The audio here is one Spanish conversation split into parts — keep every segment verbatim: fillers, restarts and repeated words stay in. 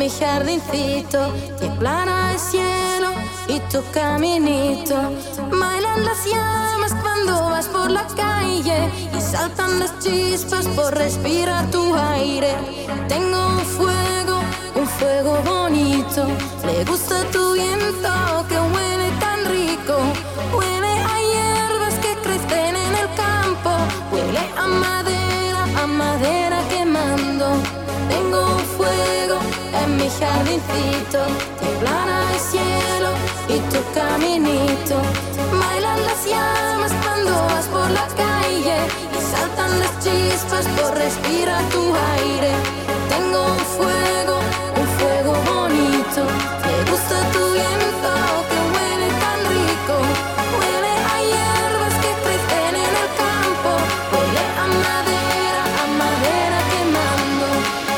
mi jardincito, que plana el cielo y tu caminito. Bailan las llamas cuando vas por la calle y saltan las chispas por respirar tu aire. Tengo un fuego, un fuego bonito. Le gusta tu viento que huele tan rico. Huele a hierbas que crecen en el campo. Huele a madera, a madera quemando. Tengo un fuego en mi jardincito, que plana el cielo y tu caminito. Bailan las llamas cuando vas por la calle y saltan las chispas por respirar tu aire. Tengo un fuego, un fuego bonito. Me gusta tu viento que huele tan rico. Huele a hierbas que crecen en el campo. Huele a madera, a madera quemando.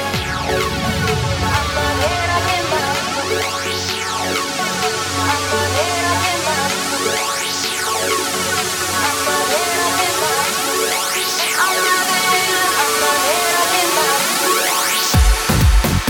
A madera quemando. A madera quemando. A madera quemando. A madera, a madera quemando.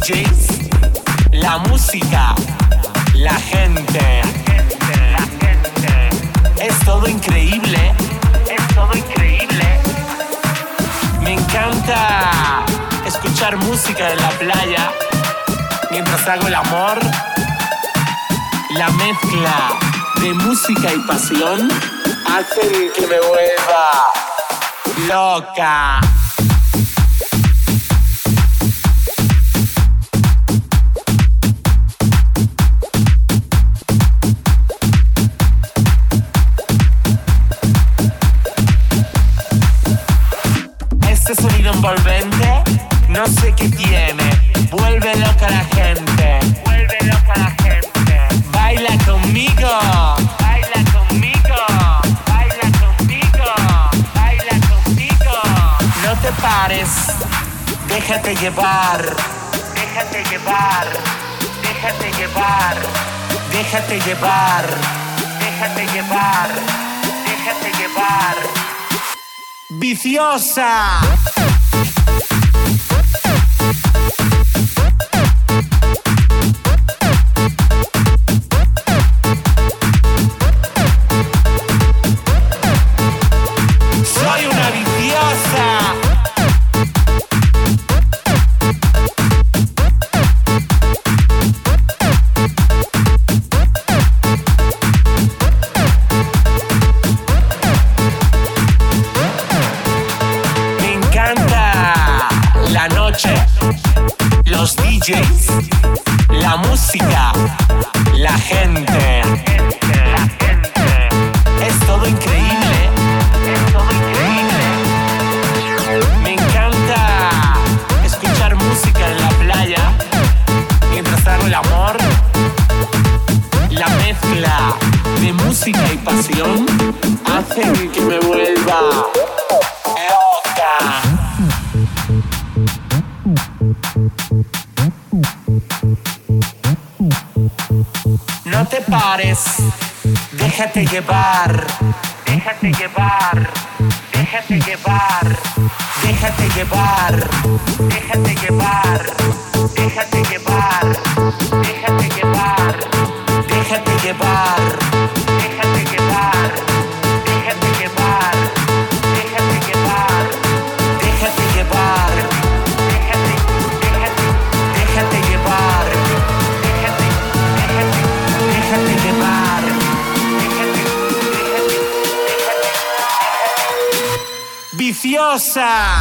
Js, la música, la gente. La gente. Es todo increíble. Es todo increíble. Me encanta escuchar música en la playa mientras hago el amor. La mezcla de música y pasión hace que me vuelva loca. Este sonido envolvente, no sé qué tiene. Vuelve loca la gente. Vuelve loca la gente. Baila conmigo. Baila conmigo. Baila conmigo. Baila conmigo. No te pares. Déjate llevar. Déjate llevar. Déjate llevar. Déjate llevar. Déjate llevar. Déjate llevar. Viciosa. Soy una viciosa. Los D Js, la música, la gente, la gente. Es todo increíble, es todo increíble. Me encanta escuchar música en la playa mientras hago el amor. La mezcla de música y pasión hace que me vuelva loca. No te pares, déjate llevar, déjate llevar, déjate llevar, déjate llevar, déjate llevar, déjate llevar, déjate llevar, déjate llevar, déjate llevar, déjate llevar, déjate llevar, déjate llevar, déjate, déjate, déjate llevar, déjate, déjate, déjate llevar, déjate, déjate, déjate, viciosa.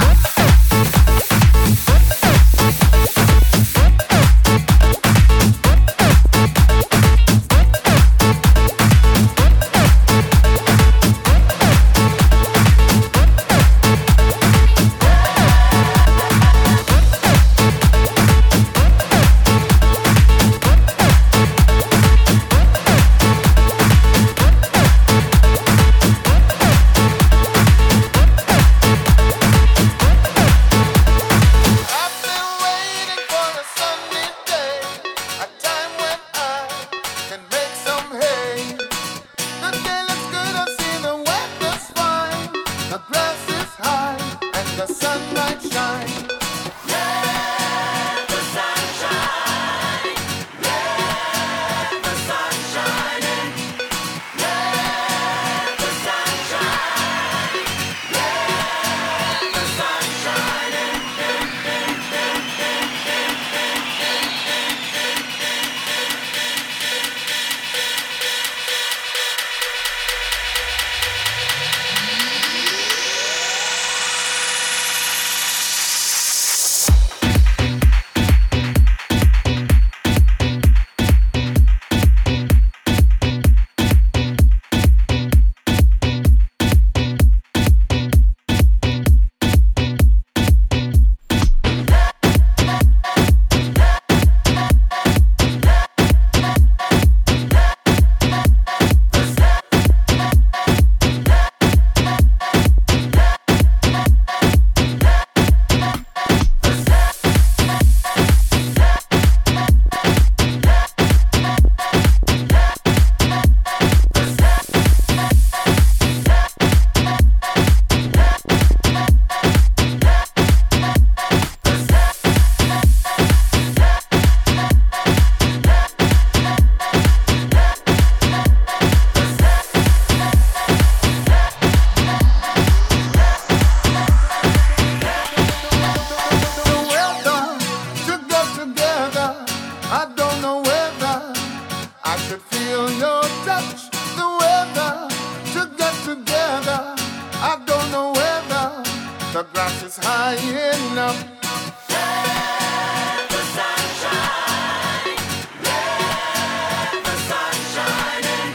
The grass is high enough. Let the sun shine. Let the sun shine in.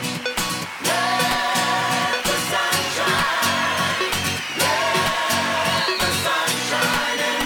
Let the sun shine. Let the sun shine in.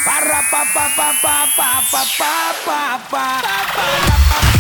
Para pa pa pa pa pa pa pa pa pa pa pa.